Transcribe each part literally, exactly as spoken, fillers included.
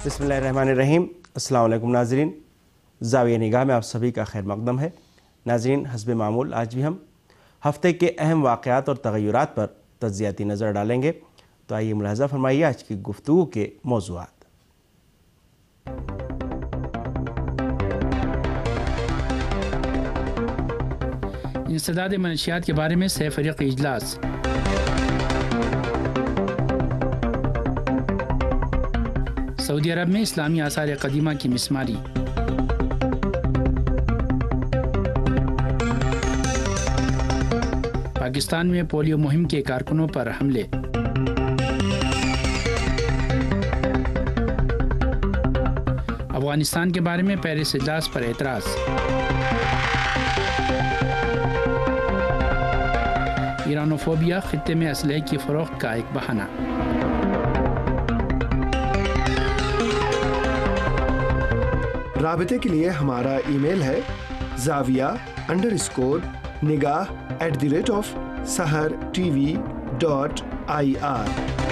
بسم اللہ الرحمن الرحیم۔ السلام علیکم ناظرین، زاویہ نگاہ میں آپ سبھی کا خیر مقدم ہے۔ ناظرین، حسب معمول آج بھی ہم ہفتے کے اہم واقعات اور تغیرات پر تجزیاتی نظر ڈالیں گے، تو آئیے ملاحظہ فرمائیے آج کی گفتگو کے موضوعات۔ انسداد منشیات کے بارے میں سہ فریقی اجلاس۔ سعودی عرب میں اسلامی آثار قدیمہ کی مسماری۔ پاکستان میں پولیو مہم کے کارکنوں پر حملے۔ افغانستان کے بارے میں پیرس اجلاس پر اعتراض۔ ایرانوفوبیا خطے میں اسلحے کی فروخت کا ایک بہانہ۔ رابطے کے لیے ہمارا ای میل ہے زاویہ انڈر اسکور نگاہ at the rate of Sahar T V dot I R.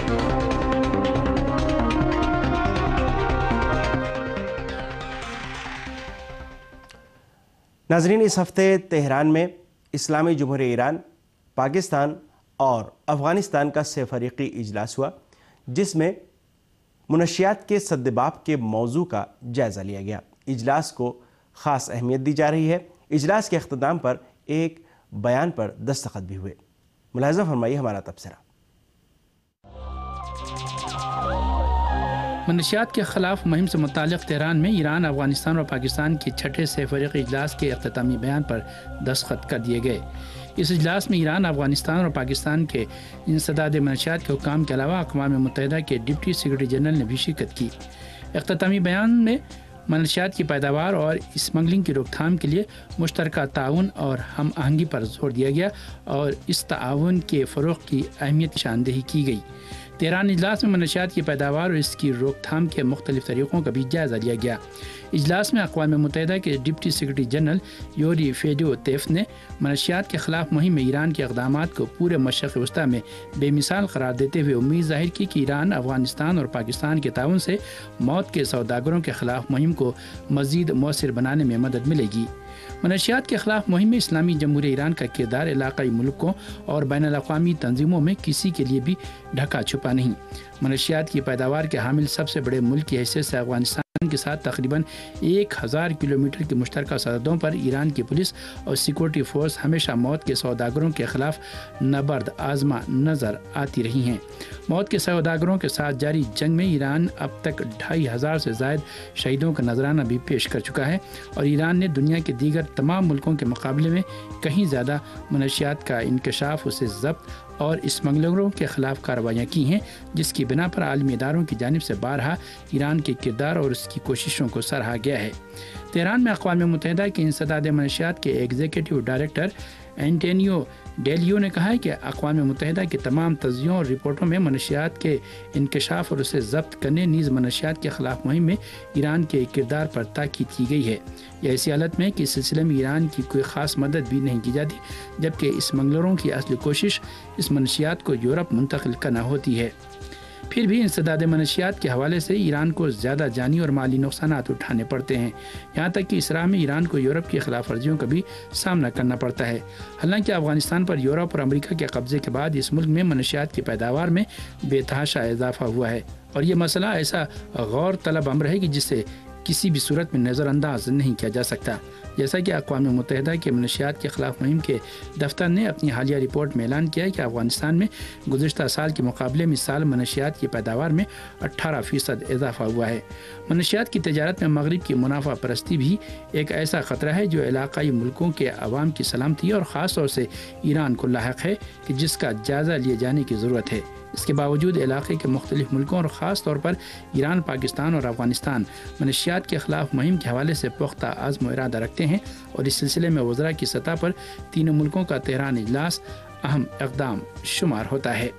ناظرین، اس ہفتے تہران میں اسلامی جمہوریہ ایران، پاکستان اور افغانستان کا سہ فریقی اجلاس ہوا، جس میں منشیات کے سدباب کے موضوع کا جائزہ لیا گیا۔ اجلاس کو خاص اہمیت دی جا رہی ہے۔ اجلاس کے اختتام پر ایک بیان پر دستخط بھی ہوئے۔ ملاحظہ فرمائیے ہمارا تبصرہ۔ منشیات کے خلاف مہم سے متعلق تہران میں ایران، افغانستان اور پاکستان کے چھٹے سہ فریقی اجلاس کے اختتامی بیان پر دستخط کر دیے گئے۔ اس اجلاس میں ایران، افغانستان اور پاکستان کے انسداد منشیات کے حکام کے علاوہ اقوام متحدہ کے ڈپٹی سیکرٹری جنرل نے بھی شرکت کی۔ اختتامی بیان میں منشیات کی پیداوار اور اسمگلنگ کی روک تھام کے لیے مشترکہ تعاون اور ہم آہنگی پر زور دیا گیا اور اس تعاون کے فروغ کی اہمیت کی نشاندہی کی گئی۔ تہران اجلاس میں منشیات کی پیداوار اور اس کی روک تھام کے مختلف طریقوں کا بھی جائزہ لیا گیا۔ اجلاس میں اقوام متحدہ کے deputy secretary general Yuri Fedotov نے منشیات کے خلاف مہم میں ایران کے اقدامات کو پورے مشرق وسطی میں بے مثال قرار دیتے ہوئے امید ظاہر کی کہ ایران، افغانستان اور پاکستان کے تعاون سے موت کے سوداگروں کے خلاف مہم کو مزید مؤثر بنانے میں مدد ملے گی۔ منشیات کے خلاف مہم میں اسلامی جمہوریہ ایران کا کردار علاقائی ملکوں اور بین الاقوامی تنظیموں میں کسی کے لیے بھی ڈھکا چھپا نہیں۔ منشیات کی پیداوار کے حامل سب سے بڑے ملک کی حیثیت سے افغانستان کے ساتھ تقریباً ایک ہزار کلومیٹر کی مشترکہ سرحدوں پر ایران کی پولیس اور سیکورٹی فورس ہمیشہ موت کے سوداگروں کے خلاف نبرد آزما نظر آتی رہی ہیں۔ موت کے سوداگروں کے ساتھ جاری جنگ میں ایران اب تک ڈھائی ہزار سے زائد شہیدوں کا نذرانہ بھی پیش کر چکا ہے اور ایران نے دنیا کے دیگر تمام ملکوں کے مقابلے میں کہیں زیادہ منشیات کا انکشاف، اسے ضبط اور اسمگلروں کے خلاف کارروائیاں کی ہیں، جس کی بنا پر عالمی اداروں کی جانب سے بارہا ایران کے کردار اور اس کی کوششوں کو سراہا گیا ہے۔ تہران میں اقوام متحدہ کے انسداد منشیات کے ایگزیکٹو ڈائریکٹر اینٹونیو ڈیلیو نے کہا ہے کہ اقوام متحدہ کے تمام تجزیوں اور رپورٹوں میں منشیات کے انکشاف اور اسے ضبط کرنے نیز منشیات کے خلاف مہم میں ایران کے کردار پر تاکید کی گئی ہے۔ یہ ایسی حالت میں کہ اس سلسلے میں ایران کی کوئی خاص مدد بھی نہیں کی جاتی، جبکہ اسمگلروں کی اصلی کوشش اس منشیات کو یورپ منتقل کرنا ہوتی ہے۔ پھر بھی انسداد منشیات کے حوالے سے ایران کو زیادہ جانی اور مالی نقصانات اٹھانے پڑتے ہیں، یہاں تک کہ اس راہ میں ایران کو یورپ کی خلاف ورزیوں کا بھی سامنا کرنا پڑتا ہے۔ حالانکہ افغانستان پر یورپ اور امریکہ کے قبضے کے بعد اس ملک میں منشیات کی پیداوار میں بے تحاشا اضافہ ہوا ہے اور یہ مسئلہ ایسا غور طلب امر ہے کہ جسے کسی بھی صورت میں نظر انداز نہیں کیا جا سکتا۔ جیسا کہ اقوام متحدہ کے منشیات کے خلاف مہم کے دفتر نے اپنی حالیہ رپورٹ میں اعلان کیا ہے کہ افغانستان میں گزشتہ سال کے مقابلے میں اس سال منشیات کی پیداوار میں اٹھارہ فیصد اضافہ ہوا ہے۔ منشیات کی تجارت میں مغرب کی منافع پرستی بھی ایک ایسا خطرہ ہے جو علاقائی ملکوں کے عوام کی سلامتی اور خاص طور سے ایران کو لاحق ہے کہ جس کا جائزہ لیے جانے کی ضرورت ہے۔ اس کے باوجود علاقے کے مختلف ملکوں اور خاص طور پر ایران، پاکستان اور افغانستان منشیات کے خلاف مہم کے حوالے سے پختہ عزم و ارادہ رکھتے ہیں اور اس سلسلے میں وزراء کی سطح پر تینوں ملکوں کا تہران اجلاس اہم اقدام شمار ہوتا ہے۔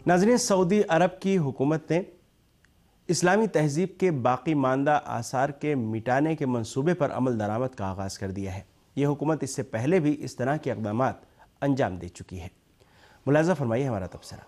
ناظرین، سعودی عرب کی حکومت نے اسلامی تہذیب کے باقی ماندہ آثار کے مٹانے کے منصوبے پر عمل درآمد کا آغاز کر دیا ہے۔ یہ حکومت اس سے پہلے بھی اس طرح کے اقدامات انجام دے چکی ہے۔ ملاحظہ فرمائیے ہمارا تبصرہ۔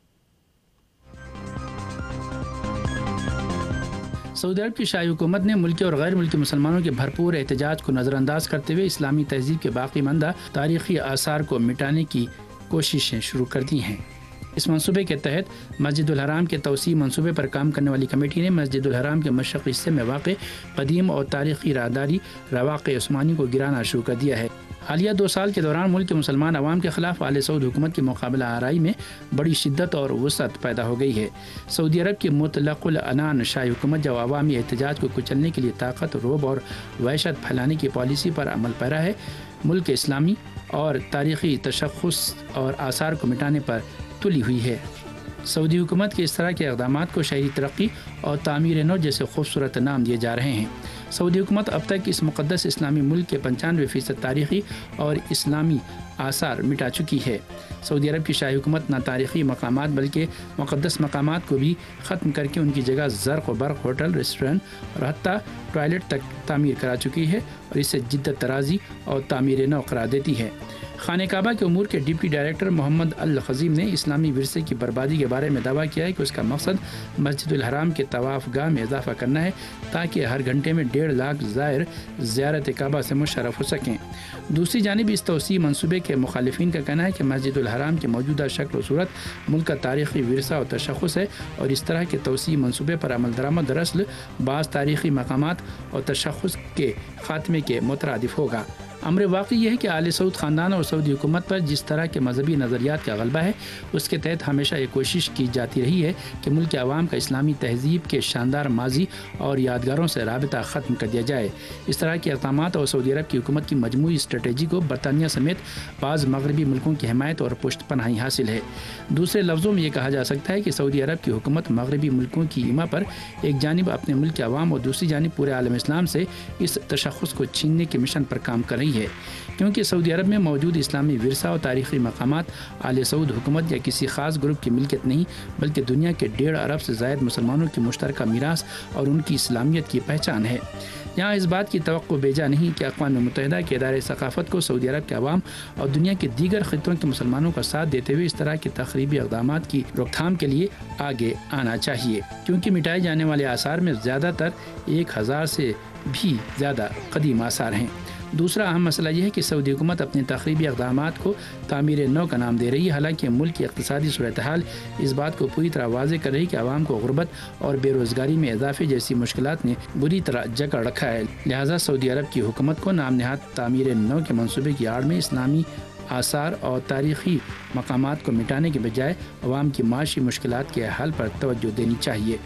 سعودی عرب کی شاہی حکومت نے ملکی اور غیر ملکی مسلمانوں کے بھرپور احتجاج کو نظر انداز کرتے ہوئے اسلامی تہذیب کے باقی ماندہ تاریخی آثار کو مٹانے کی کوششیں شروع کر دی ہیں۔ اس منصوبے کے تحت مسجد الحرام کے توسیع منصوبے پر کام کرنے والی کمیٹی نے مسجد الحرام کے مشرقی حصے میں واقع قدیم اور تاریخی راہداری رواق عثمانی کو گرانا شروع کر دیا ہے۔ حالیہ دو سال کے دوران ملک کے مسلمان عوام کے خلاف آل سعود حکومت کی مقابلہ آرائی میں بڑی شدت اور وسعت پیدا ہو گئی ہے۔ سعودی عرب کی مطلق العنان شاہی حکومت جو عوامی احتجاج کو کچلنے کے لیے طاقت، رعب اور وحشت پھیلانے کی پالیسی پر عمل پیرا ہے، ملک اسلامی اور تاریخی تشخص اور آثار کو مٹانے پر تلی ہوئی ہے۔ سعودی حکومت کے اس طرح کے اقدامات کو شہری ترقی اور تعمیر نو جیسے خوبصورت نام دیے جا رہے ہیں۔ سعودی حکومت اب تک اس مقدس اسلامی ملک کے پنچانوے فیصد تاریخی اور اسلامی آثار مٹا چکی ہے۔ سعودی عرب کی شاہی حکومت نہ تاریخی مقامات بلکہ مقدس مقامات کو بھی ختم کر کے ان کی جگہ زرق و برق ہوٹل، ریسٹورنٹ اور حتیٰ ٹوائلٹ تک تعمیر کرا چکی ہے اور اسے جدت طرازی اور تعمیر نو قرار دیتی ہے۔ خانہ کعبہ کے امور کے ڈپٹی ڈائریکٹر محمد الخزیم نے اسلامی ورثے کی بربادی کے بارے میں دعویٰ کیا ہے کہ اس کا مقصد مسجد الحرام کے طواف گاہ میں اضافہ کرنا ہے تاکہ ہر گھنٹے میں ڈیڑھ لاکھ زائر زیارت کعبہ سے مشرف ہو سکیں۔ دوسری جانب اس توسیع منصوبے کے مخالفین کا کہنا ہے کہ مسجد الحرام کی موجودہ شکل و صورت ملک کا تاریخی ورثہ اور تشخص ہے اور اس طرح کے توسیع منصوبے پر عمل درآمد دراصل بعض تاریخی مقامات اور تشخص کے خاتمے کے مترادف ہوگا۔ امر واقعی یہ ہے کہ آل سعود خاندان اور سعودی حکومت پر جس طرح کے مذہبی نظریات کا غلبہ ہے، اس کے تحت ہمیشہ یہ کوشش کی جاتی رہی ہے کہ ملک کے عوام کا اسلامی تہذیب کے شاندار ماضی اور یادگاروں سے رابطہ ختم کر دیا جائے۔ اس طرح کے اقدامات اور سعودی عرب کی حکومت کی مجموعی اسٹریٹجی کو برطانیہ سمیت بعض مغربی ملکوں کی حمایت اور پشت پناہی حاصل ہے۔ دوسرے لفظوں میں یہ کہا جا سکتا ہے کہ سعودی عرب کی حکومت مغربی ملکوں کی ایما پر ایک جانب اپنے ملک کے عوام اور دوسری جانب پورے عالم اسلام سے اس تشخص کو چھیننے کے مشن پر کام کر رہی ہے، کیونکہ سعودی عرب میں موجود اسلامی ورثہ اور تاریخی مقامات آل سعود حکومت یا کسی خاص گروپ کی ملکیت نہیں بلکہ دنیا کے ڈیڑھ ارب سے زائد مسلمانوں کی مشترکہ میراث اور ان کی اسلامیت کی پہچان ہے۔ یہاں اس بات کی توقع بیجا نہیں کہ اقوام متحدہ کے ادارے ثقافت کو سعودی عرب کے عوام اور دنیا کے دیگر خطوں کے مسلمانوں کا ساتھ دیتے ہوئے اس طرح کے تخریبی اقدامات کی روک تھام کے لیے آگے آنا چاہیے، کیونکہ مٹائے جانے والے آثار میں زیادہ تر ایک ہزار سے بھی زیادہ قدیم آثار ہیں۔ دوسرا اہم مسئلہ یہ ہے کہ سعودی حکومت اپنے تخریبی اقدامات کو تعمیر نو کا نام دے رہی ہے، حالانکہ ملک کی اقتصادی صورتحال اس بات کو پوری طرح واضح کر رہی ہے کہ عوام کو غربت اور بے روزگاری میں اضافے جیسی مشکلات نے بری طرح جکڑ رکھا ہے۔ لہٰذا سعودی عرب کی حکومت کو نام نہاد تعمیر نو کے منصوبے کی آڑ میں اسلامی آثار اور تاریخی مقامات کو مٹانے کے بجائے عوام کی معاشی مشکلات کے حل پر توجہ دینی چاہیے۔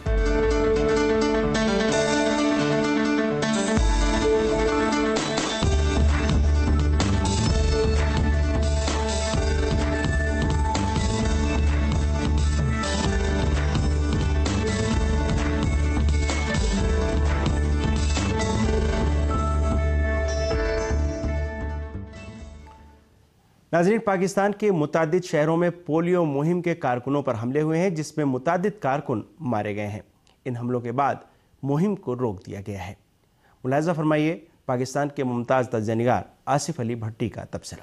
ناظرین، پاکستان کے متعدد شہروں میں پولیو مہم کے کارکنوں پر حملے ہوئے ہیں جس میں متعدد کارکن مارے گئے ہیں۔ ان حملوں کے بعد مہم کو روک دیا گیا ہے۔ ملاحظہ فرمائیے پاکستان کے ممتاز تجزیہ نگار آصف علی بھٹی کا تبصرہ۔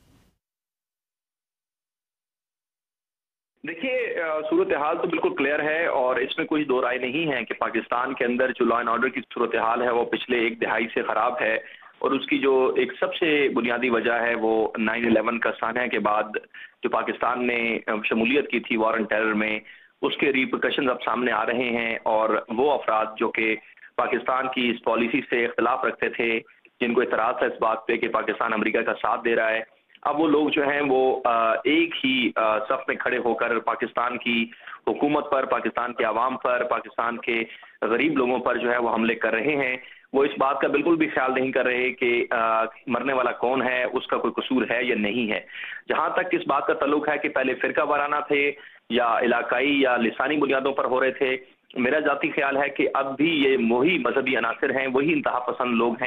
دیکھیے، صورتحال تو بالکل کلیئر ہے اور اس میں کوئی دو رائے نہیں ہے کہ پاکستان کے اندر جو لا اینڈ آرڈر کی صورتحال ہے وہ پچھلے ایک دہائی سے خراب ہے، اور اس کی جو ایک سب سے بنیادی وجہ ہے وہ نائن الیون کا سانحہ کے بعد جو پاکستان نے شمولیت کی تھی وار آن ٹیرر میں، اس کے ریپرکشنز اب سامنے آ رہے ہیں، اور وہ افراد جو کہ پاکستان کی اس پالیسی سے اختلاف رکھتے تھے، جن کو اعتراض تھا اس بات پہ کہ پاکستان امریکہ کا ساتھ دے رہا ہے، اب وہ لوگ جو ہیں وہ ایک ہی صف میں کھڑے ہو کر پاکستان کی حکومت پر، پاکستان کے عوام پر، پاکستان کے غریب لوگوں پر جو ہے وہ حملے کر رہے ہیں۔ وہ اس بات کا بالکل بھی خیال نہیں کر رہے کہ مرنے والا کون ہے، اس کا کوئی قصور ہے یا نہیں ہے۔ جہاں تک اس بات کا تعلق ہے کہ پہلے فرقہ وارانہ تھے یا علاقائی یا لسانی بنیادوں پر ہو رہے تھے، میرا ذاتی خیال ہے کہ اب بھی یہ وہی مذہبی عناصر ہیں، وہی انتہا پسند لوگ ہیں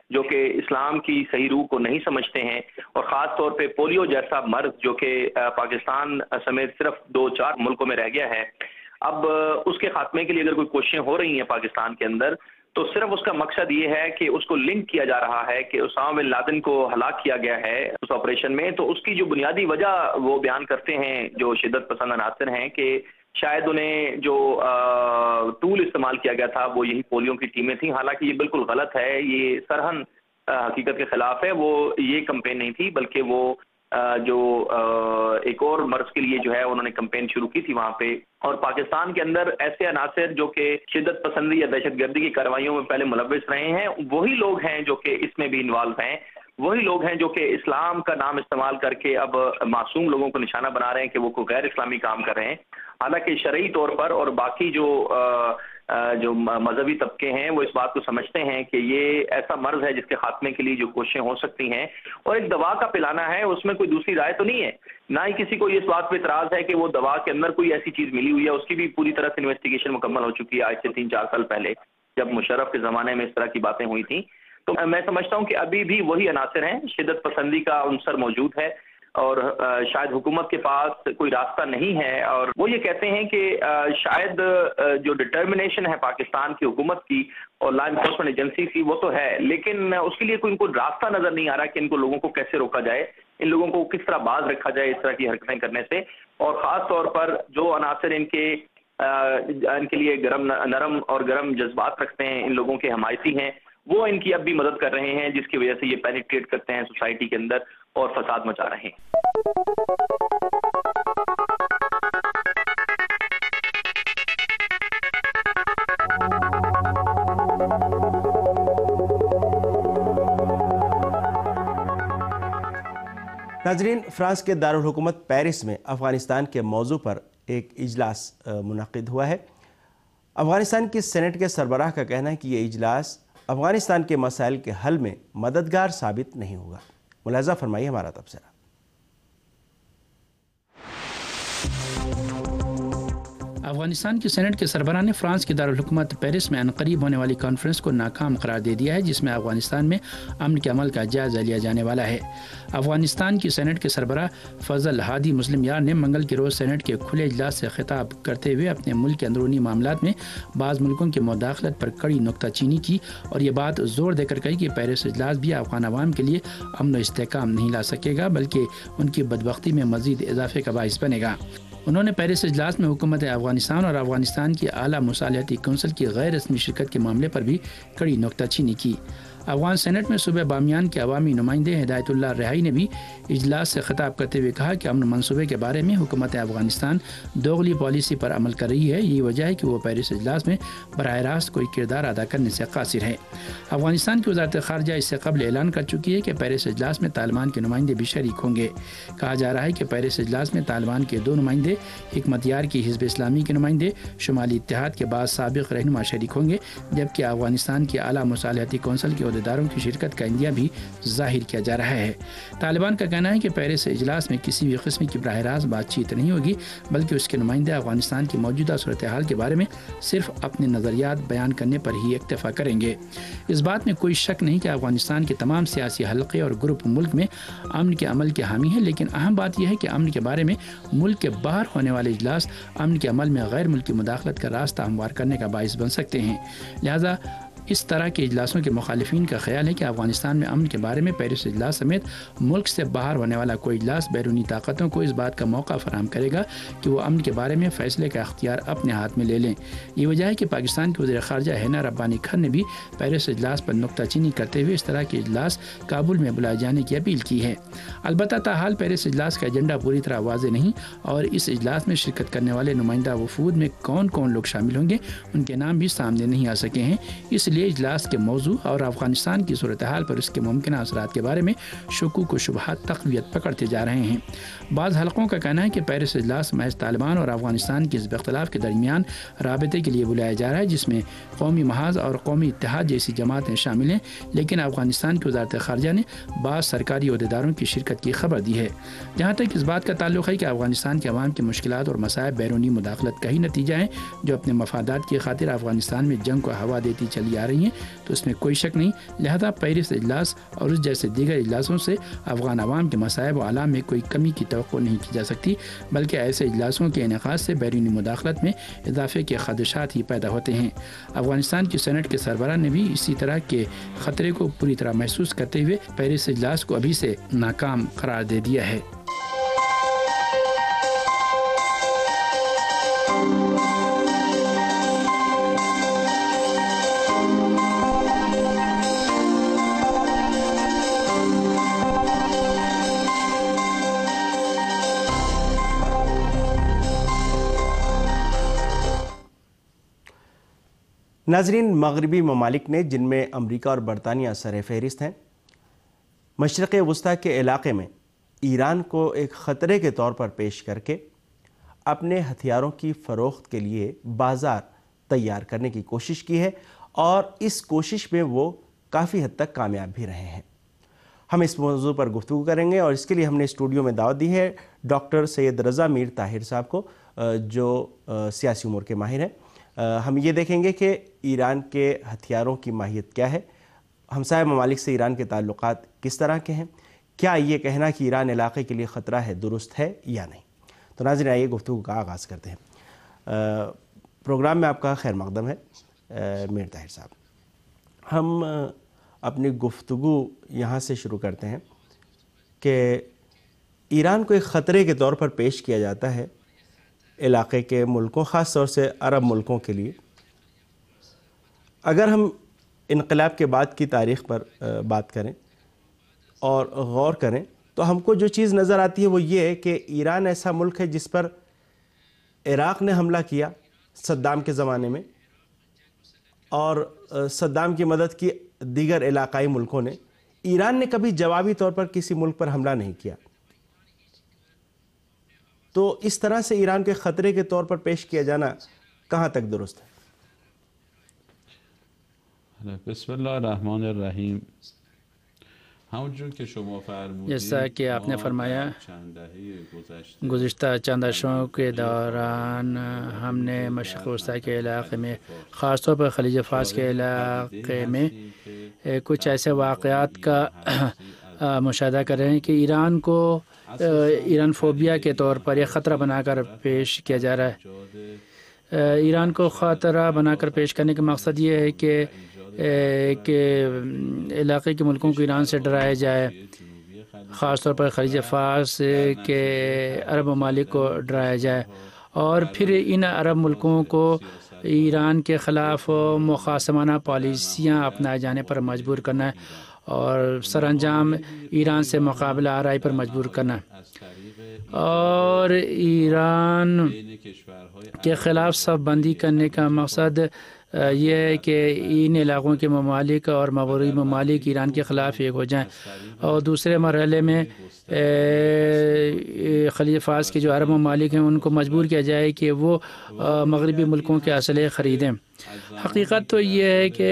جو کہ اسلام کی صحیح روح کو نہیں سمجھتے ہیں، اور خاص طور پہ پولیو جیسا مرض جو کہ پاکستان سمیت صرف دو چار ملکوں میں رہ گیا ہے، اب اس کے خاتمے کے لیے اگر کوئی کوششیں ہو رہی ہیں پاکستان کے اندر تو صرف اس کا مقصد یہ ہے کہ اس کو لنک کیا جا رہا ہے کہ اسامہ بن لادن کو ہلاک کیا گیا ہے اس آپریشن میں، تو اس کی جو بنیادی وجہ وہ بیان کرتے ہیں جو شدت پسند عناصر ہیں کہ شاید انہیں جو ٹول استعمال کیا گیا تھا وہ یہی پولیو کی ٹیمیں تھیں، حالانکہ یہ بالکل غلط ہے، یہ سرہن حقیقت کے خلاف ہے، وہ یہ کمپین نہیں تھی بلکہ وہ جو ایک اور مرض کے لیے جو ہے انہوں نے کمپین شروع کی تھی وہاں پہ۔ اور پاکستان کے اندر ایسے عناصر جو کہ شدت پسندی یا دہشت گردی کی کارروائیوں میں پہلے ملوث رہے ہیں، وہی لوگ ہیں جو کہ اس میں بھی انوالو ہیں، وہی لوگ ہیں جو کہ اسلام کا نام استعمال کر کے اب معصوم لوگوں کو نشانہ بنا رہے ہیں کہ وہ کوئی غیر اسلامی کام کر رہے ہیں، حالانکہ شرعی طور پر اور باقی جو جو مذہبی طبقے ہیں وہ اس بات کو سمجھتے ہیں کہ یہ ایسا مرض ہے جس کے خاتمے کے لیے جو کوششیں ہو سکتی ہیں، اور ایک دوا کا پلانا ہے، اس میں کوئی دوسری رائے تو نہیں ہے، نہ ہی کسی کو اس بات پہ اعتراض ہے کہ وہ دوا کے اندر کوئی ایسی چیز ملی ہوئی ہے، اس کی بھی پوری طرح سے انویسٹیگیشن مکمل ہو چکی ہے آج سے تین چار سال پہلے جب مشرف کے زمانے میں اس طرح کی باتیں ہوئی تھیں۔ تو میں سمجھتا ہوں کہ ابھی بھی وہی عناصر ہیں، شدت پسندی کا عنصر موجود ہے، اور شاید حکومت کے پاس کوئی راستہ نہیں ہے، اور وہ یہ کہتے ہیں کہ شاید جو ڈٹرمنیشن ہے پاکستان کی حکومت کی اور لا انفورسمنٹ ایجنسی کی وہ تو ہے، لیکن اس کے لیے کوئی ان کو راستہ نظر نہیں آ رہا کہ ان کو لوگوں کو کیسے روکا جائے، ان لوگوں کو کس طرح باز رکھا جائے اس طرح کی حرکتیں کرنے سے، اور خاص طور پر جو عناصر ان کے ان کے لیے گرم نرم اور گرم جذبات رکھتے ہیں، ان لوگوں کے حمایتی ہیں، وہ ان کی اب بھی مدد کر رہے ہیں، جس کی وجہ سے یہ پینیٹریٹ کرتے ہیں سوسائٹی کے اندر اور فساد مچا رہے ہیں۔ ناظرین، فرانس کے دارالحکومت پیرس میں افغانستان کے موضوع پر ایک اجلاس منعقد ہوا ہے۔ افغانستان کی سینٹ کے سربراہ کا کہنا ہے کہ یہ اجلاس افغانستان کے مسائل کے حل میں مددگار ثابت نہیں ہوگا۔ ملاحظہ فرمائیے ہمارا تبصرہ۔ افغانستان کی سینٹ کے سربراہ نے فرانس کے دارالحکومت پیرس میں عنقریب ہونے والی کانفرنس کو ناکام قرار دے دیا ہے، جس میں افغانستان میں امن کے عمل کا جائزہ لیا جانے والا ہے۔ افغانستان کی سینٹ کے سربراہ فضل ہادی مسلم یار نے منگل کے روز سینٹ کے کھلے اجلاس سے خطاب کرتے ہوئے اپنے ملک کے اندرونی معاملات میں بعض ملکوں کی مداخلت پر کڑی نکتہ چینی کی، اور یہ بات زور دے کر کہی کہ پیرس اجلاس بھی افغان عوام کے لیے امن و استحکام نہیں لا سکے گا بلکہ ان کی بدبختی میں مزید اضافے کا باعث بنے گا۔ انہوں نے پیرس اجلاس میں حکومت افغانستان اور افغانستان کی اعلیٰ مصالحتی کونسل کی غیر رسمی شرکت کے معاملے پر بھی کڑی نکتہ چینی کی۔ افغان سینٹ میں صوبہ بامیان کے عوامی نمائندے ہدایت اللہ رہائی نے بھی اجلاس سے خطاب کرتے ہوئے کہا کہ امن منصوبے کے بارے میں حکومت افغانستان دوغلی پالیسی پر عمل کر رہی ہے، یہی وجہ ہے کہ وہ پیرس اجلاس میں براہ راست کوئی کردار ادا کرنے سے قاصر ہے۔ افغانستان کی وزارت خارجہ اس سے قبل اعلان کر چکی ہے کہ پیرس اجلاس میں طالبان کے نمائندے بھی شریک ہوں گے۔ کہا جا رہا ہے کہ پیرس اجلاس میں طالبان کے دو نمائندے، حکمت یار کی حزب اسلامی کے نمائندے، شمالی اتحاد کے بعض سابق رہنما شریک ہوں گے، جبکہ افغانستان کی اعلیٰ مصالحتی کونسل کے عہدیداروں کی شرکت کا اندیہ بھی ظاہر کیا جا رہا ہے۔ طالبان کا کہنا ہے کہ پیرس اجلاس میں کسی بھی قسم کی براہ راست بات چیت نہیں ہوگی بلکہ اس کے نمائندے افغانستان کی موجودہ صورتحال کے بارے میں صرف اپنے نظریات بیان کرنے پر ہی اکتفا کریں گے۔ اس بات میں کوئی شک نہیں کہ افغانستان کے تمام سیاسی حلقے اور گروپ ملک میں امن کے عمل کے حامی ہیں، لیکن اہم بات یہ ہے کہ امن کے بارے میں ملک کے باہر ہونے والے اجلاس امن کے عمل میں غیر ملکی مداخلت کا راستہ ہموار کرنے کا باعث بن سکتے ہیں۔ لہذا اس طرح کے اجلاسوں کے مخالفین کا خیال ہے کہ افغانستان میں امن کے بارے میں پیرس اجلاس سمیت ملک سے باہر ہونے والا کوئی اجلاس بیرونی طاقتوں کو اس بات کا موقع فراہم کرے گا کہ وہ امن کے بارے میں فیصلے کا اختیار اپنے ہاتھ میں لے لیں۔ یہ وجہ ہے کہ پاکستان کے وزیر خارجہ ہینا ربانی خان نے بھی پیرس اجلاس پر نکتہ چینی کرتے ہوئے اس طرح کے اجلاس کابل میں بلائے جانے کی اپیل کی ہے۔ البتہ تاحال پیرس اجلاس کا ایجنڈا پوری طرح واضح نہیں، اور اس اجلاس میں شرکت کرنے والے نمائندہ وفود میں کون کون لوگ شامل ہوں گے ان کے نام بھی سامنے نہیں آ سکے ہیں۔ اس لیے اجلاس کے موضوع اور افغانستان کی صورتحال پر اس کے ممکنہ اثرات کے بارے میں شکوک و شبہات تقویت پکڑتے جا رہے ہیں۔ بعض حلقوں کا کہنا ہے کہ پیرس اجلاس محض طالبان اور افغانستان کے حزب اختلاف کے درمیان رابطے کے لیے بلایا جا رہا ہے، جس میں قومی محاذ اور قومی اتحاد جیسی جماعتیں شامل ہیں، لیکن افغانستان کی وزارت خارجہ نے بعض سرکاری عہدیداروں کی شرکت کی خبر دی ہے۔ جہاں تک اس بات کا تعلق ہے کہ افغانستان کے عوام کی مشکلات اور مسائل بیرونی مداخلت کا ہی نتیجہ ہیں، جو اپنے مفادات کی خاطر افغانستان میں جنگ کو ہوا دیتی چلی آ رہی ہیں تو اس میں کوئی شک نہیں، لہذا پیرس اجلاس اور اس جیسے دیگر اجلاسوں سے افغان عوام کے مصائب و آلام میں کوئی کمی کی توقع نہیں کی جا سکتی، بلکہ ایسے اجلاسوں کے انعقاد سے بیرونی مداخلت میں اضافے کے خدشات ہی پیدا ہوتے ہیں۔ افغانستان کی سینٹ کے سربراہ نے بھی اسی طرح کے خطرے کو پوری طرح محسوس کرتے ہوئے پیرس اجلاس کو ابھی سے ناکام قرار دے دیا ہے۔ ناظرین، مغربی ممالک نے جن میں امریکہ اور برطانیہ سر فہرست ہیں، مشرق وسطیٰ کے علاقے میں ایران کو ایک خطرے کے طور پر پیش کر کے اپنے ہتھیاروں کی فروخت کے لیے بازار تیار کرنے کی کوشش کی ہے، اور اس کوشش میں وہ کافی حد تک کامیاب بھی رہے ہیں۔ ہم اس موضوع پر گفتگو کریں گے، اور اس کے لیے ہم نے اسٹوڈیو میں دعوت دی ہے ڈاکٹر سید رضا میر طاہر صاحب کو، جو سیاسی امور کے ماہر ہیں۔ ہم یہ دیکھیں گے کہ ایران کے ہتھیاروں کی ماہیت کیا ہے، ہمسایہ ممالک سے ایران کے تعلقات کس طرح کے ہیں، کیا یہ کہنا کہ ایران علاقے کے لیے خطرہ ہے درست ہے یا نہیں۔ تو ناظرین، آئیے گفتگو کا آغاز کرتے ہیں۔ پروگرام میں آپ کا خیر مقدم ہے میر طاہر صاحب۔ ہم اپنی گفتگو یہاں سے شروع کرتے ہیں کہ ایران کو ایک خطرے کے طور پر پیش کیا جاتا ہے علاقے کے ملکوں، خاص طور سے عرب ملکوں کے لیے۔ اگر ہم انقلاب کے بعد کی تاریخ پر بات کریں اور غور کریں تو ہم کو جو چیز نظر آتی ہے وہ یہ ہے کہ ایران ایسا ملک ہے جس پر عراق نے حملہ کیا صدام کے زمانے میں، اور صدام کی مدد کی دیگر علاقائی ملکوں نے۔ ایران نے کبھی جوابی طور پر کسی ملک پر حملہ نہیں کیا، تو اس طرح سے ایران کے خطرے کے طور پر پیش کیا جانا کہاں تک درست ہے؟ بسم اللہ الرحمن الرحیم۔ جیسا کہ آپ نے فرمایا، گزشتہ چند عرصوں کے دوران ہم نے مشرق وسطیٰ کے علاقے میں، خاص طور پر خلیج فارس کے علاقے میں کچھ ایسے واقعات کا مشاہدہ کر رہے ہیں کہ ایران کو ایران فوبیا کے طور پر ایک خطرہ بنا کر پیش کیا جا رہا ہے۔ ایران کو خطرہ بنا کر پیش کرنے کا مقصد یہ ہے کہ کہ علاقے کے ملکوں کو ایران سے ڈرایا جائے، خاص طور پر خلیج فارس کے عرب ممالک کو ڈرایا جائے، اور پھر ان عرب ملکوں کو ایران کے خلاف مخاصمانہ پالیسیاں اپنائے جانے پر مجبور کرنا ہے، اور سر انجام ایران سے مقابلہ آرائی پر مجبور کرنا ہے، اور ایران کے خلاف صف بندی کرنے کا مقصد یہ ہے کہ ان علاقوں کے ممالک اور مغربی ممالک ایران کے خلاف ایک ہو جائیں، اور دوسرے مرحلے میں خلیج فارس کے جو عرب ممالک ہیں ان کو مجبور کیا جائے کہ وہ مغربی ملکوں کے اسلحے خریدیں۔ حقیقت تو یہ ہے کہ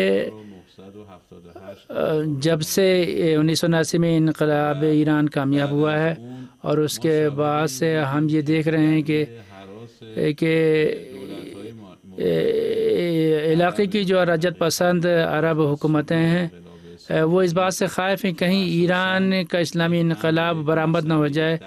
جب سے انیس سو اناسی میں انقلاب ایران کامیاب ہوا ہے، اور اس کے بعد سے ہم یہ دیکھ رہے ہیں کہ کہ علاقے کی جو رجعت پسند عرب حکومتیں ہیں وہ اس بات سے خائف ہیں کہیں ایران کا اسلامی انقلاب برآمد نہ ہو جائے،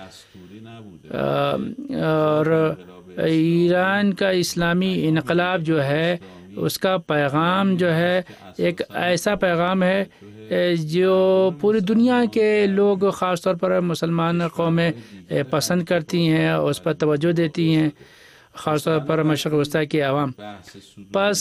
اور ایران کا اسلامی انقلاب جو ہے اس کا پیغام جو ہے ایک ایسا پیغام ہے جو پوری دنیا کے لوگ، خاص طور پر مسلمان قومیں پسند کرتی ہیں اور اس پر توجہ دیتی ہیں، خاص طور پر مشرق وسطیٰ کے عوام۔ پس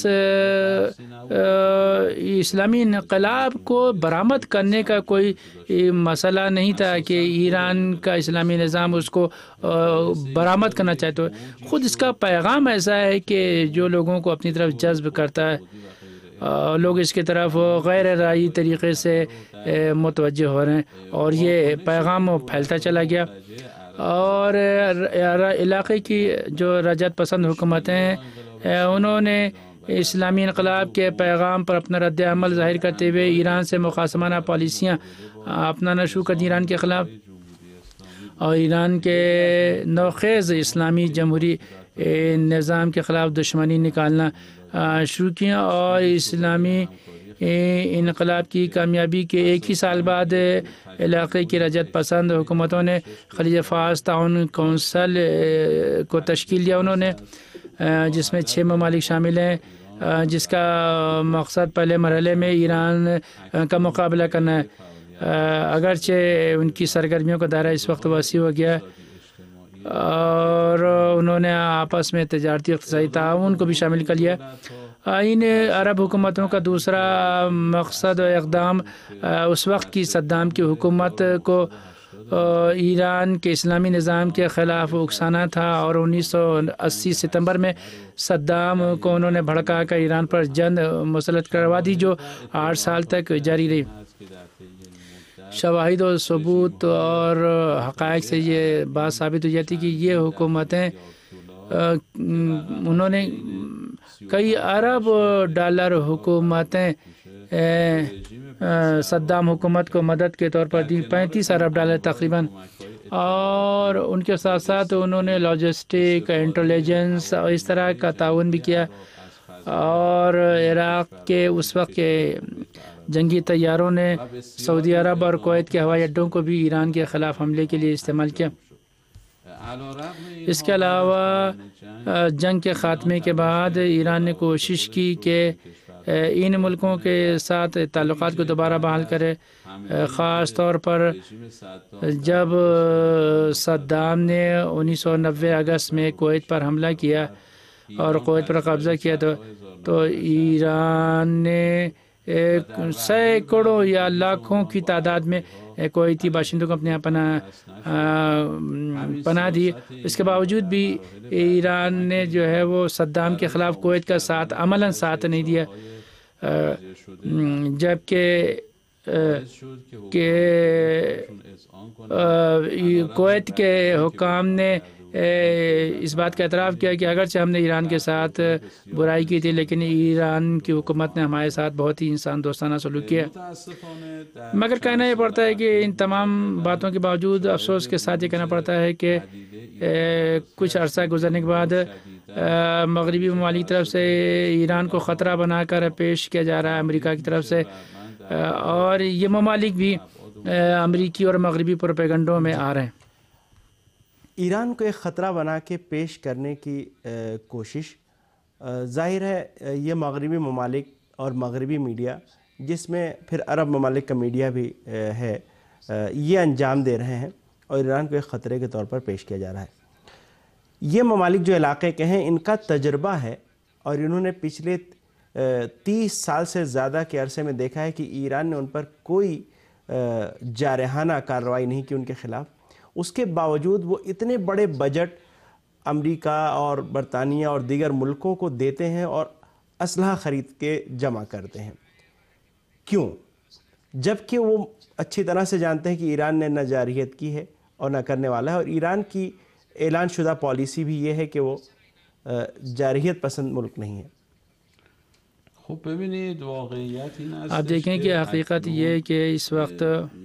اسلامی انقلاب کو برآمد کرنے کا کوئی مسئلہ نہیں تھا کہ ایران کا اسلامی نظام اس کو برآمد کرنا چاہتے ہو۔ خود اس کا پیغام ایسا ہے کہ جو لوگوں کو اپنی طرف جذب کرتا ہے، لوگ اس کی طرف غیر رائی طریقے سے متوجہ ہو رہے ہیں، اور یہ پیغام پھیلتا چلا گیا، اور علاقے کی جو رجعت پسند حکومتیں ہیں انہوں نے اسلامی انقلاب کے پیغام پر اپنا رد عمل ظاہر کرتے ہوئے ایران سے مخاصمانہ پالیسیاں اپنانا شروع کر دی ایران کے خلاف، اور ایران کے نوخیز اسلامی جمہوری نظام کے خلاف دشمنی نکالنا شروع کیا، اور اسلامی انقلاب کی کامیابی کے ایک ہی سال بعد علاقے کی رجعت پسند حکومتوں نے خلیج فارس تعاون کونسل کو تشکیل دیا انہوں نے، جس میں چھ ممالک شامل ہیں، جس کا مقصد پہلے مرحلے میں ایران کا مقابلہ کرنا ہے۔ اگرچہ ان کی سرگرمیوں کا دائرہ اس وقت وسیع ہو گیا اور انہوں نے آپس میں تجارتی اقتصادی تعاون کو بھی شامل کر لیا۔ ان عرب حکومتوں کا دوسرا مقصد و اقدام اس وقت کی صدام کی حکومت کو ایران کے اسلامی نظام کے خلاف اکسانا تھا، اور انیس سو اسی ستمبر میں صدام کو انہوں نے بھڑکا کر ایران پر جنگ مسلط کروا دی، جو آٹھ سال تک جاری رہی۔ شواہد و ثبوت اور حقائق سے یہ بات ثابت ہو جاتی کہ یہ حکومتیں انہوں نے کئی ارب ڈالر حکومتیں صدام حکومت کو مدد کے طور پر دی، پینتیس ارب ڈالر تقریباً، اور ان کے ساتھ ساتھ انہوں نے لاجسٹک، انٹیلیجنس اور اس طرح کا تعاون بھی کیا، اور عراق کے اس وقت کے جنگی طیاروں نے سعودی عرب اور کویت کے ہوائی اڈوں کو بھی ایران کے خلاف حملے کے لیے استعمال کیا۔ اس کے علاوہ جنگ کے خاتمے کے بعد ایران نے کوشش کی کہ ان ملکوں کے ساتھ تعلقات کو دوبارہ بحال کرے، خاص طور پر جب صدام نے انیس سو نوے اگست میں کویت پر حملہ کیا اور کویت پر قبضہ کیا تو تو ایران نے سینکڑوں یا لاکھوں کی تعداد میں کویتی باشندوں کو اپنے یہاں پناہ پناہ دی۔ اس کے باوجود بھی ایران نے جو ہے وہ صدام کے خلاف کویت کا ساتھ عملاً ساتھ نہیں دیا، جبکہ کہ کویت کے حکام نے اس بات کا اعتراف کیا کہ اگرچہ ہم نے ایران کے ساتھ برائی کی تھی، لیکن ایران کی حکومت نے ہمارے ساتھ بہت ہی انسان دوستانہ سلوک کیا۔ مگر کہنا یہ پڑتا ہے کہ ان تمام باتوں کے باوجود افسوس کے ساتھ یہ کہنا پڑتا ہے کہ کچھ عرصہ گزرنے کے بعد مغربی ممالک کی طرف سے ایران کو خطرہ بنا کر پیش کیا جا رہا ہے، امریکہ کی طرف سے، اور یہ ممالک بھی امریکی اور مغربی پروپیگنڈوں میں آ رہے ہیں۔ ایران کو ایک خطرہ بنا کے پیش کرنے کی کوشش، ظاہر ہے یہ مغربی ممالک اور مغربی میڈیا، جس میں پھر عرب ممالک کا میڈیا بھی ہے، یہ انجام دے رہے ہیں اور ایران کو ایک خطرے کے طور پر پیش کیا جا رہا ہے۔ یہ ممالک جو علاقے کے ہیں، ان کا تجربہ ہے اور انہوں نے پچھلے تیس سال سے زیادہ کے عرصے میں دیکھا ہے کہ ایران نے ان پر کوئی جارحانہ کارروائی نہیں کی ان کے خلاف، اس کے باوجود وہ اتنے بڑے بجٹ امریکہ اور برطانیہ اور دیگر ملکوں کو دیتے ہیں اور اسلحہ خرید کے جمع کرتے ہیں۔ کیوں؟ جبکہ وہ اچھی طرح سے جانتے ہیں کہ ایران نے نہ جارحیت کی ہے اور نہ کرنے والا ہے، اور ایران کی اعلان شدہ پالیسی بھی یہ ہے کہ وہ جارحیت پسند ملک نہیں ہے۔ آپ دیکھیں کہ حقیقت یہ ہے کہ اس وقت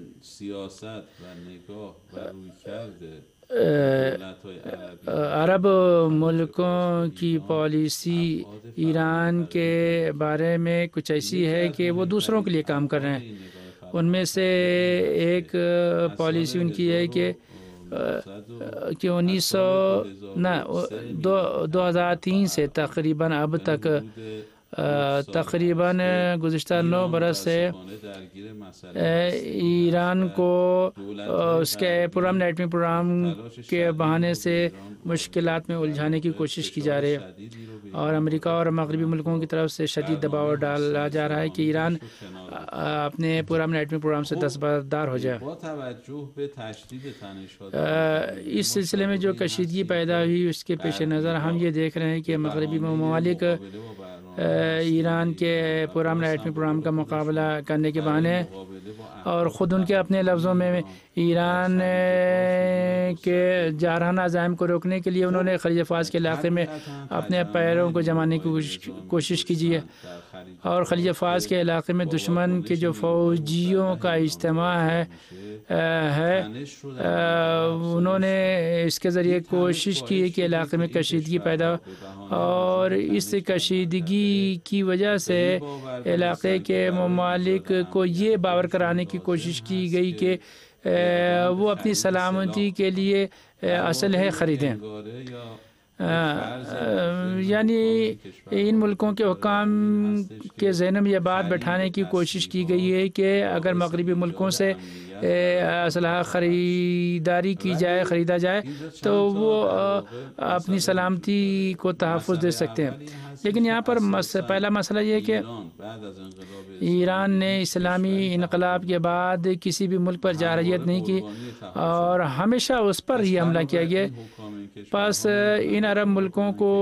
عرب ملکوں کی پالیسی ایران کے بارے میں کچھ ایسی ہے کہ وہ دوسروں کے لیے کام کر رہے ہیں۔ ان میں سے ایک پالیسی ان کی ہے کہ کہ انیس سو نہ دو دو ہزار تین سے تقریباً اب تک تقریباً گزشتہ نو برس سے ایران کو اس کے پرامن ایٹمی پروگرام کے بہانے سے مشکلات میں الجھانے کی کوشش کی جا رہی ہے، اور امریکہ اور مغربی ملکوں کی طرف سے شدید دباؤ ڈالا جا رہا ہے کہ ایران اپنے پرامن ایٹمی پروگرام سے دستبردار ہو جائے۔ اس سلسلے میں جو کشیدگی پیدا ہوئی، اس کے پیش نظر ہم یہ دیکھ رہے ہیں کہ مغربی ممالک ایران کے پرامن ایٹمی پروگرام کا مقابلہ کرنے کے بہانے اور خود ان کے اپنے لفظوں میں ایران کے جارحانہ عزائم کو روکنے کے لیے انہوں نے خلیج فارس کے علاقے میں اپنے پیروں کو جمانے کی کوشش کی ہے، اور خلیج فارس کے علاقے میں دشمن کے جو فوجیوں کا اجتماع ہے ہے انہوں نے اس کے ذریعے کوشش کی کہ علاقے میں کشیدگی پیدا ہو، اور اس کشیدگی کی وجہ سے علاقے کے ممالک کو یہ باور کرانے کی کوشش کی گئی کہ وہ اپنی سلامتی کے لیے اسلحے خریدیں. یعنی ان ملکوں کے حکام کے ذہن میں یہ بات بٹھانے کی کوشش کی گئی ہے کہ اگر مغربی ملکوں سے اسلحہ خریداری کی جائے خریدا جائے تو وہ اپنی سلامتی کو تحفظ دے سکتے ہیں. لیکن یہاں پر پہلا مسئلہ یہ کہ ایران نے اسلامی انقلاب کے بعد کسی بھی ملک پر جارحیت نہیں کی اور ہمیشہ اس پر ہی حملہ کیا گیا. پس ان عرب ملکوں کو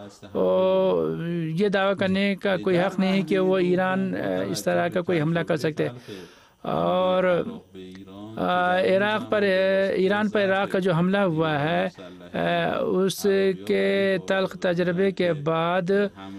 یہ دعویٰ کرنے کا کوئی حق نہیں کہ وہ ایران اس طرح کا کوئی حملہ کر سکتے. اور عراق پر ایران پر عراق کا جو حملہ ہوا ہے اس کے تلخ تجربے کے بعد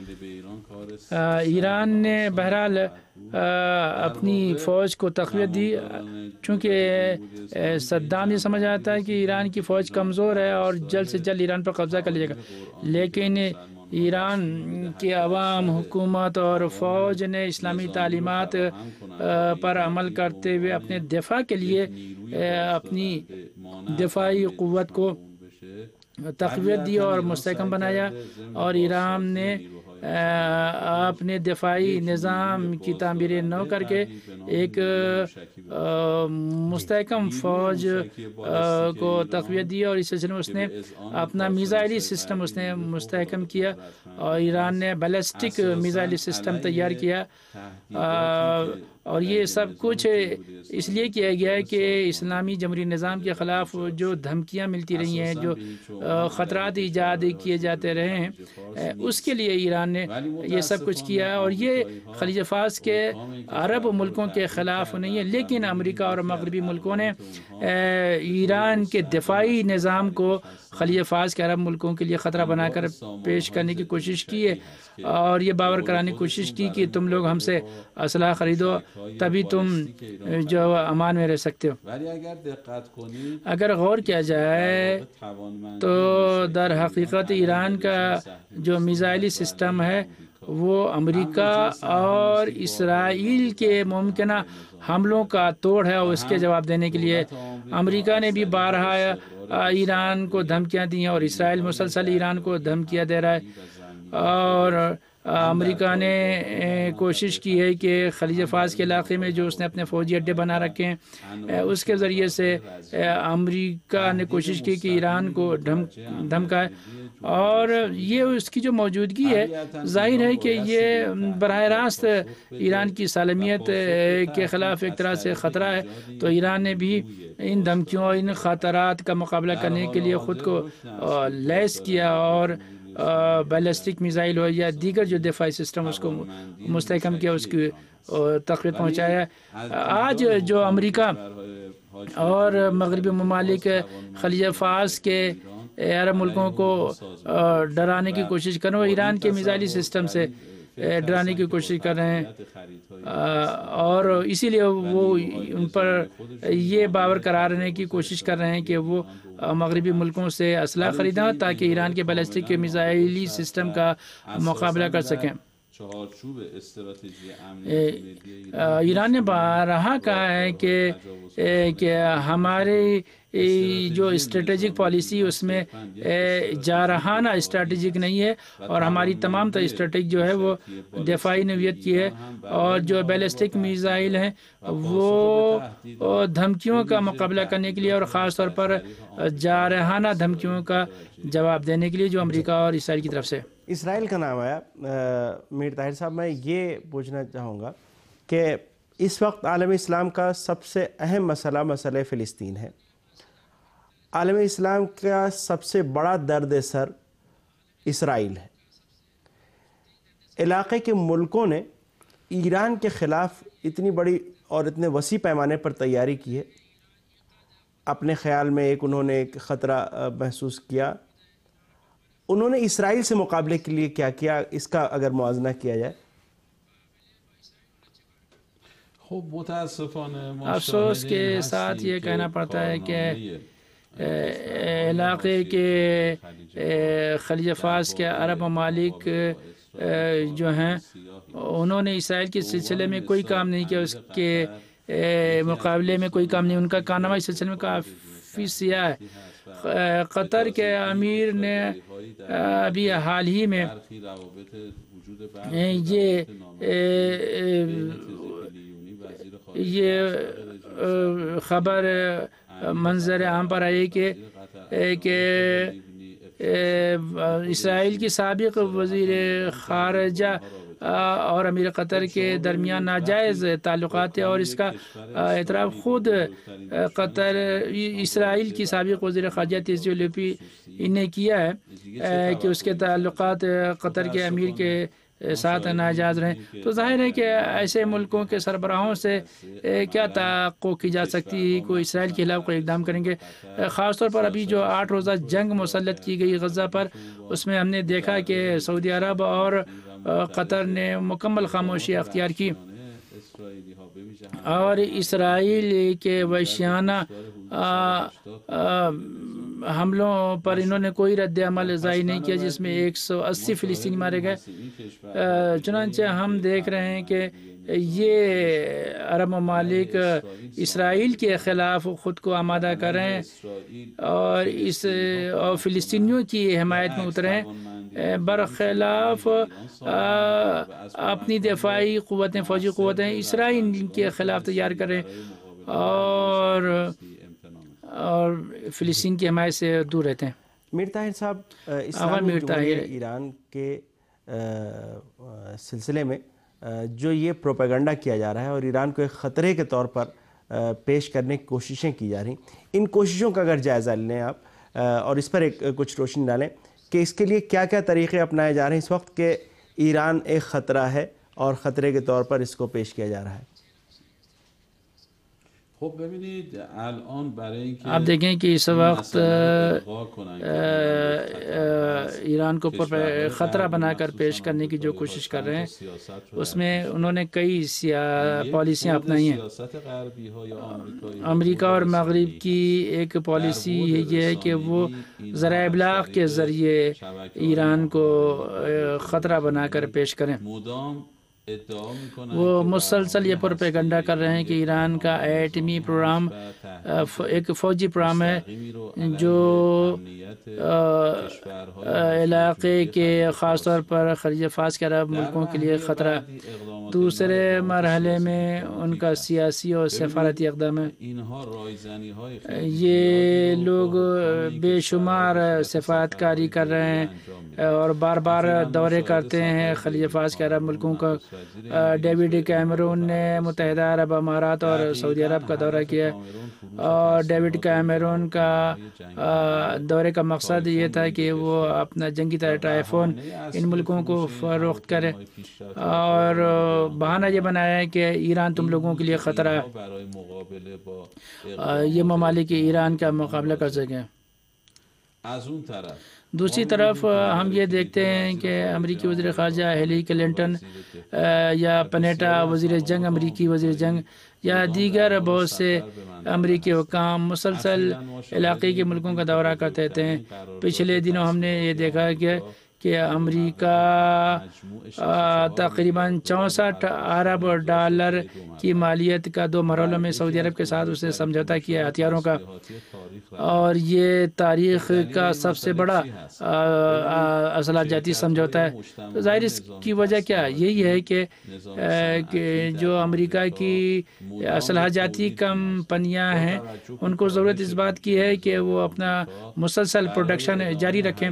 ایران نے بہرحال اپنی فوج کو تقویت دی، چونکہ صدام یہ سمجھ آتا ہے کہ ایران کی فوج کمزور ہے اور جلد سے جلد ایران پر قبضہ کر لیے گا. لیکن ایران کے عوام، حکومت اور فوج نے اسلامی تعلیمات پر عمل کرتے ہوئے اپنے دفاع کے لیے اپنی دفاعی قوت کو تقویت دی اور مستحکم بنایا، اور ایران نے اپنے دفاعی نظام کی تعمیر نو کر کے ایک مستحکم فوج کو تقویت دی، اور اس سلسلے میں اس نے اپنا میزائلی سسٹم اس نے مستحکم کیا، اور ایران نے بیلسٹک میزائلی سسٹم تیار کیا. اور یہ سب کچھ اس لیے کیا گیا ہے کہ اسلامی جمہوری نظام کے خلاف جو دھمکیاں ملتی رہی ہیں، جو خطرات ایجاد کیے جاتے رہے ہیں، اس کے لیے ایران نے یہ سب کچھ کیا. اور یہ خلیج فارس کے عرب ملکوں کے خلاف نہیں ہے، لیکن امریکہ اور مغربی ملکوں نے ایران کے دفاعی نظام کو خلیج فارس کے عرب ملکوں کے لیے خطرہ بنا کر پیش کرنے کی کوشش کی ہے، اور یہ باور کرانے کی کوشش کی کہ تم لوگ ہم سے اسلحہ خریدو تبھی تم جو امان میں رہ سکتے ہو. اگر غور کیا جائے تو در حقیقت ایران کا جو میزائلی سسٹم ہے وہ امریکہ اور اسرائیل کے ممکنہ حملوں کا توڑ ہے، اور اس کے جواب دینے کے لیے امریکہ نے بھی بارہا ایران کو دھمکیاں دی ہیں، اور اسرائیل مسلسل ایران کو دھمکیاں دے رہا ہے. اور امریکہ نے کوشش کی ہے کہ خلیج فارس کے علاقے میں جو اس نے اپنے فوجی اڈے بنا رکھے ہیں اس کے ذریعے سے امریکہ نے کوشش کی کہ ایران کو دھمکائے، اور یہ اس کی جو موجودگی ہے ظاہر ہے کہ یہ براہ راست ایران کی سالمیت کے خلاف ایک طرح سے خطرہ ہے. تو ایران نے بھی ان دھمکیوں اور ان خطرات کا مقابلہ کرنے کے لیے خود کو لیس کیا، اور بیلسٹک میزائل ہو یا دیگر جو دفاعی سسٹم اس کو مستحکم کیا، اس کی تقویت پہنچایا. آج جو امریکہ اور مغربی ممالک خلیج فارس کے عرب ملکوں کو ڈرانے کی کوشش کر رہے ہیں، ایران کے میزائلی سسٹم سے ڈرانے کی کوشش کر رہے ہیں، اور اسی لیے وہ ان پر یہ باور قرارنے کی کوشش کر رہے ہیں کہ وہ مغربی ملکوں سے اسلحہ خریدیں تاکہ ایران کے بیلسٹک میزائلی سسٹم کا مقابلہ کر سکیں. ایران نے بارہا کہا ہے کہ کہ ہماری جو اسٹریٹجک پالیسی اس میں جارحانہ اسٹریٹجک نہیں ہے، اور ہماری تمام تر اسٹریٹجک جو ہے وہ دفاعی نوعیت کی ہے، اور جو بیلسٹک میزائل ہیں وہ دھمکیوں کا مقابلہ کرنے کے لیے اور خاص طور پر جارحانہ دھمکیوں کا جواب دینے کے لیے جو امریکہ اور اسرائیل کی طرف سے. اسرائیل کا نام آیا. میر طاہر صاحب، میں یہ پوچھنا چاہوں گا کہ اس وقت عالم اسلام کا سب سے اہم مسئلہ مسئلہ فلسطین ہے. عالم اسلام کا سب سے بڑا درد سر اسرائیل ہے. علاقے کے ملکوں نے ایران کے خلاف اتنی بڑی اور اتنے وسیع پیمانے پر تیاری کی ہے. اپنے خیال میں ایک انہوں نے ایک خطرہ محسوس کیا. انہوں نے اسرائیل سے مقابلے کے لیے کیا کیا، اس کا اگر موازنہ کیا جائے؟ افسوس کے ساتھ یہ کہنا پڑتا ہے کہ علاقے کے خلیج فارس کے عرب ممالک جو ہیں انہوں نے اسرائیل کے سلسلے میں کوئی کام نہیں کیا، اس کے مقابلے میں کوئی کام نہیں، ان کا کارنامہ اس سلسلے میں کافی سیاہ ہے۔ قطر کے امیر نے ابھی حال ہی میں یہ یہ خبر منظر عام پر آئی کہ کہ اسرائیل کی سابق وزیر خارجہ اور امیر قطر کے درمیان ناجائز تعلقات تھے، اور اس کا اعتراف خود قطر اسرائیل کی سابق وزیر خارجہ تیزی لپی نے کیا ہے کہ اس کے تعلقات قطر کے امیر کے ساتھ ناجائز رہیں۔ تو ظاہر ہے کہ ایسے ملکوں کے سربراہوں سے کیا توقع کی جا سکتی ہے کہ اسرائیل کے خلاف کوئی اقدام کریں گے، خاص طور پر ابھی جو آٹھ روزہ جنگ مسلط کی گئی غزہ پر، اس میں ہم نے دیکھا کہ سعودی عرب اور قطر نے مکمل خاموشی اختیار کی اور اسرائیل کے وحشیانہ حملوں پر انہوں نے کوئی رد عمل ظاہر نہیں کیا، جس میں ایک سو اسی فلسطینی مارے گئے۔ چنانچہ ہم دیکھ رہے ہیں کہ یہ عرب ممالک اسرائیل کے خلاف خود کو آمادہ کر رہے ہیں اور اس اور فلسطینیوں کی حمایت میں اترے ہیں، برخلاف اپنی دفاعی قوتیں فوجی قوتیں اسرائیل کے خلاف تیار کریں اور اور فلسطین کی حمایت سے دور رہتے ہیں۔ میر طاہر صاحب، اسلامی جمہوریہ ایران کے سلسلے میں جو یہ پروپیگنڈا کیا جا رہا ہے اور ایران کو ایک خطرے کے طور پر پیش کرنے کی کوششیں کی جا رہی ہیں، ان کوششوں کا اگر جائزہ لیں آپ اور اس پر ایک کچھ روشنی ڈالیں کہ اس کے لیے کیا کیا طریقے اپنائے جا رہے ہیں اس وقت کہ ایران ایک خطرہ ہے اور خطرے کے طور پر اس کو پیش کیا جا رہا ہے۔ آپ دیکھیں کہ اس وقت ایران کو خطرہ بنا کر پیش کرنے کی جو کوشش کر رہے ہیں، اس میں انہوں نے کئی پالیسیاں اپنائی ہیں۔ امریکہ اور مغرب کی ایک پالیسی یہ ہے کہ وہ ذرائع ابلاغ کے ذریعے ایران کو خطرہ بنا کر پیش کریں۔ وہ مسلسل یہ پروپیگنڈا کر رہے ہیں کہ ایران کا ایٹمی پروگرام ایک فوجی پروگرام ہے جو علاقے کے خاص طور پر خلیج فارس کے عرب ملکوں کے لیے خطرہ۔ دوسرے مرحلے میں ان کا سیاسی اور سفارتی اقدام ہے۔ یہ لوگ بے شمار سفارتکاری کر رہے ہیں اور بار بار دورے کرتے ہیں خلیج فارس کے عرب ملکوں کا۔ ڈیوڈ کیمرون نے متحدہ عرب امارات اور سعودی عرب کا دورہ کیا اور ڈیوڈ کیمرون کا دورے کا مقصد یہ تھا کہ وہ اپنا جنگی ٹائی فون ان ملکوں کو فروخت کرے اور بہانہ یہ بنایا ہے کہ ایران تم لوگوں کے لیے خطرہ ہے، یہ ممالک ایران کا مقابلہ کر سکیں۔ دوسری طرف ہم یہ دیکھتے ہیں کہ امریکی وزیر خارجہ ہیلی کلنٹن یا پنیٹا وزیر جنگ امریکی وزیر جنگ یا دیگر بہت سے امریکی حکام مسلسل علاقے کے ملکوں کا دورہ کرتے رہتے ہیں۔ پچھلے دنوں ہم نے یہ دیکھا کہ کہ امریکہ تقریباً چونسٹھ ارب ڈالر کی مالیت کا دو مرحلوں میں سعودی عرب کے ساتھ اس نے سمجھوتا کیا ہتھیاروں کا، اور یہ تاریخ کا سب سے بڑا اسلحہ جاتی سمجھوتا ہے۔ تو ظاہر اس کی وجہ کیا یہی ہے کہ کہ جو امریکہ کی اسلحہ جاتی کمپنیاں ہیں ان کو ضرورت اس بات کی ہے کہ وہ اپنا مسلسل پروڈکشن جاری رکھیں۔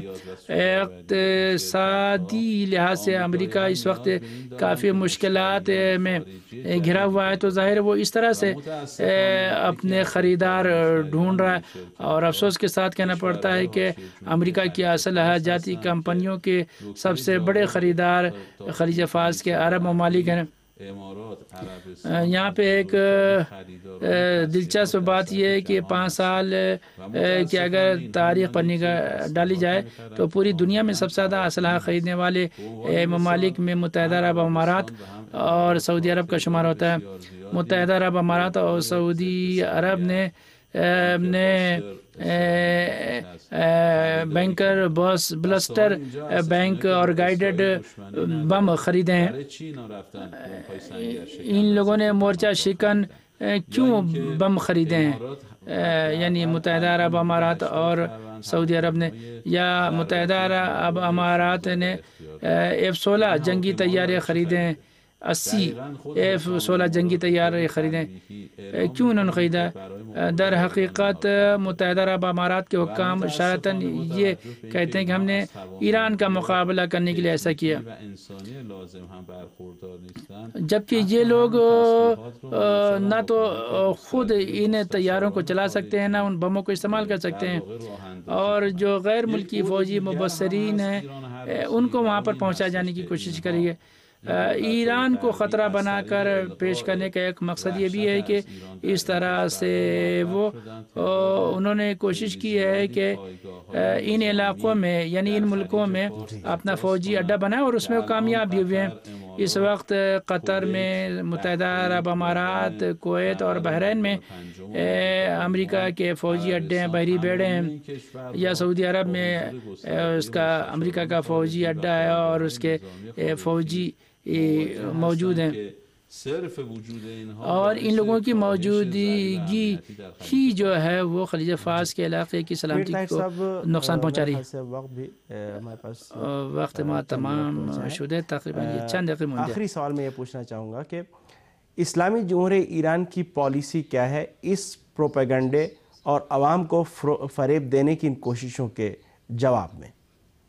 اقتصادی لحاظ سے امریکہ اس وقت کافی مشکلات میں گھرا ہوا ہے، تو ظاہر وہ اس طرح سے اپنے خریدار ڈھونڈ رہا ہے، اور افسوس کے ساتھ کہنا پڑتا ہے کہ امریکہ کی اسلحہ جاتی کمپنیوں کے سب سے بڑے خریدار خلیج فارس کے عرب ممالک ہیں۔ یہاں پہ ایک دلچسپ بات یہ ہے کہ پانچ سال کی اگر تاریخ پر نگاہ ڈالی جائے تو پوری دنیا میں سب سے زیادہ اسلحہ خریدنے والے ممالک میں متحدہ عرب امارات اور سعودی عرب کا شمار ہوتا ہے۔ متحدہ عرب امارات اور سعودی عرب نے نے بینکر باس بلسٹر بینک اور گائیڈڈ بم خریدے ہیں. ان لوگوں نے مورچہ شکن کیوں بم خریدے ہیں؟ یعنی متحدہ عرب امارات اور سعودی عرب نے، یا متحدہ عرب امارات نے ایف سولہ جنگی طیارے خریدے ہیں، اسی ایف سولہ جنگی طیارے خریدیں. کیوں انہوں نے خریدا؟ در حقیقت متحدہ عرب امارات کے حکام شاید یہ کہتے ہیں کہ ہم نے ایران کا مقابلہ کرنے کے لیے ایسا کیا، جبکہ یہ لوگ نہ تو خود ان طیاروں کو چلا سکتے ہیں، نہ ان بموں کو استعمال کر سکتے ہیں، اور جو غیر ملکی فوجی مبصرین ہیں ان کو وہاں پر پہنچا جانے کی کوشش کری ہے. ایران کو خطرہ بنا کر پیش کرنے کا ایک مقصد یہ بھی ہے کہ اس طرح سے وہ انہوں نے کوشش کی ہے کہ ان علاقوں میں یعنی ان ملکوں میں اپنا فوجی اڈہ بنائے، اور اس میں وہ کامیاب بھی ہوئے ہیں. اس وقت قطر میں، متحدہ عرب امارات، کویت اور بحرین میں امریکہ کے فوجی اڈے ہیں، بحری بیڑے ہیں، یا سعودی عرب میں اس کا امریکہ کا فوجی اڈہ ہے اور اس کے فوجی موجود ہیں. اور ان لوگوں کی موجودگی ہی جو ہے وہ خلیج فارس کے علاقے کی سلامتی کو نقصان پہنچا رہی ہے. وقت ما تمام شدہ، تقریباً یہ چند دقیقے مونده. آخری سوال میں یہ پوچھنا چاہوں گا کہ اسلامی جمہوریہ ایران کی پالیسی کیا ہے اس پروپیگنڈے اور عوام کو فریب دینے کی ان کوششوں کے جواب میں؟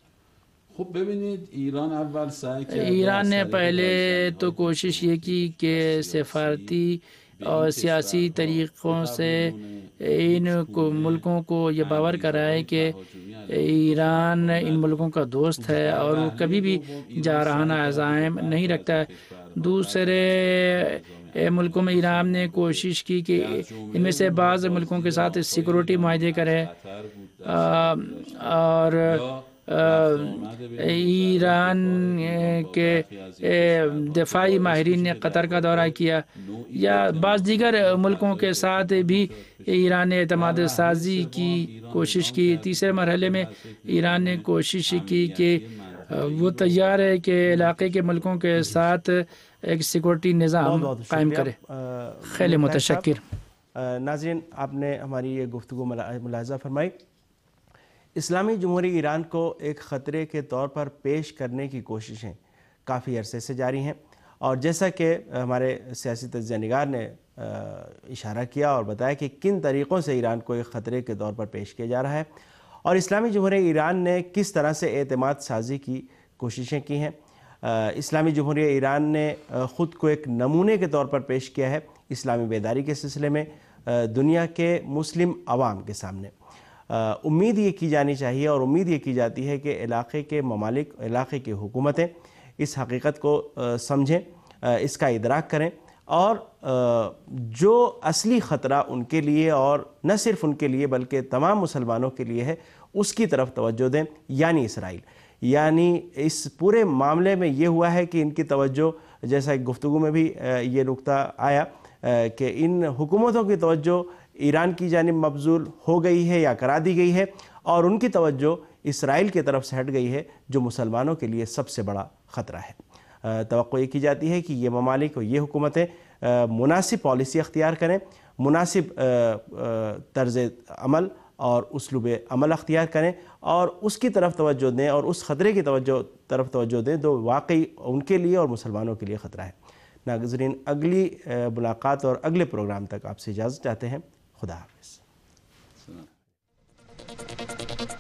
ایران نے پہلے تو کوشش یہ کی کہ سفارتی اور سیاسی طریقوں سے ان کو ملکوں کو یہ باور کرائے کہ ایران ان ملکوں کا دوست ہے اور وہ کبھی بھی جارحانہ عزائم نہیں رکھتا ہے. دوسرے ملکوں میں ایران نے کوشش کی کہ ان میں سے بعض ملکوں کے ساتھ سیکورٹی معاہدے کرے، اور ایران کے دفاعی ماہرین نے قطر کا دورہ کیا، یا بعض دیگر ملکوں کے ساتھ بھی ایران نے اعتماد سازی کی کوشش کی. تیسرے مرحلے میں ایران نے کوشش کی کہ وہ تیار ہے کہ علاقے کے ملکوں کے ساتھ ایک سیکورٹی نظام قائم کرے. خیلی متشکر. ناظرین، آپ نے ہماری یہ گفتگو ملاحظہ فرمائی. اسلامی جمہوریہ ایران کو ایک خطرے کے طور پر پیش کرنے کی کوششیں کافی عرصے سے جاری ہیں، اور جیسا کہ ہمارے سیاسی تجزیہ نگار نے اشارہ کیا اور بتایا کہ کن طریقوں سے ایران کو ایک خطرے کے طور پر پیش کیا جا رہا ہے، اور اسلامی جمہوریہ ایران نے کس طرح سے اعتماد سازی کی کوششیں کی ہیں. اسلامی جمہوریہ ایران نے خود کو ایک نمونے کے طور پر پیش کیا ہے اسلامی بیداری کے سلسلے میں دنیا کے مسلم عوام کے سامنے. امید یہ کی جانی چاہیے اور امید یہ کی جاتی ہے کہ علاقے کے ممالک، علاقے کی حکومتیں اس حقیقت کو سمجھیں، اس کا ادراک کریں، اور جو اصلی خطرہ ان کے لیے اور نہ صرف ان کے لیے بلکہ تمام مسلمانوں کے لیے ہے اس کی طرف توجہ دیں، یعنی اسرائیل. یعنی اس پورے معاملے میں یہ ہوا ہے کہ ان کی توجہ، جیسا ایک گفتگو میں بھی یہ نقطہ آیا کہ ان حکومتوں کی توجہ ایران کی جانب مبذول ہو گئی ہے یا کرا دی گئی ہے، اور ان کی توجہ اسرائیل کی طرف سے ہٹ گئی ہے جو مسلمانوں کے لیے سب سے بڑا خطرہ ہے. توقع یہ کی جاتی ہے کہ یہ ممالک اور یہ حکومتیں مناسب پالیسی اختیار کریں، مناسب طرز عمل اور اسلوب عمل اختیار کریں، اور اس کی طرف توجہ دیں اور اس خطرے کی توجہ طرف توجہ دیں جو واقعی ان کے لیے اور مسلمانوں کے لیے خطرہ ہے. ناظرین، اگلی ملاقات اور اگلے پروگرام تک آپ سے اجازت چاہتے ہیں. خدا حافظ.